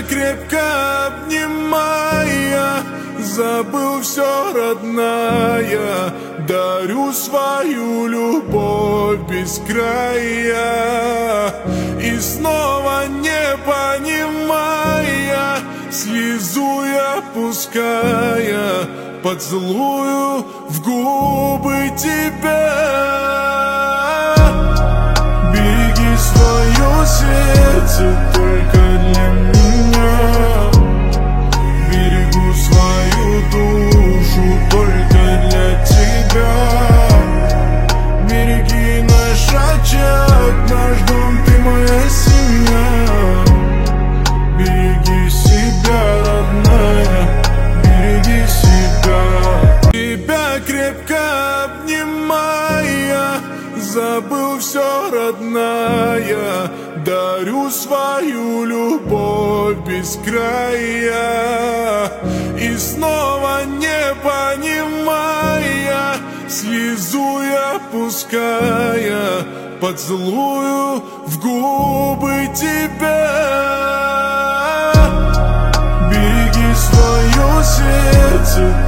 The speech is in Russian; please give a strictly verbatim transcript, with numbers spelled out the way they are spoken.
крепко обнимая, забыл все, родная, дарю свою любовь без края. И снова не понимая, слезу я пуская, поцелую в губы тебя. Береги свое сердце только для меня, берегу свою душу только для тебя. Береги наш очаг, наш дом, ты моя семья. Береги себя, родная, береги себя. Тебя крепко обнимая, забыл все, родная, дарю свою любовь без края. И снова не понимая, слезу я пуская, поцелую в губы тебя. Береги свое сердце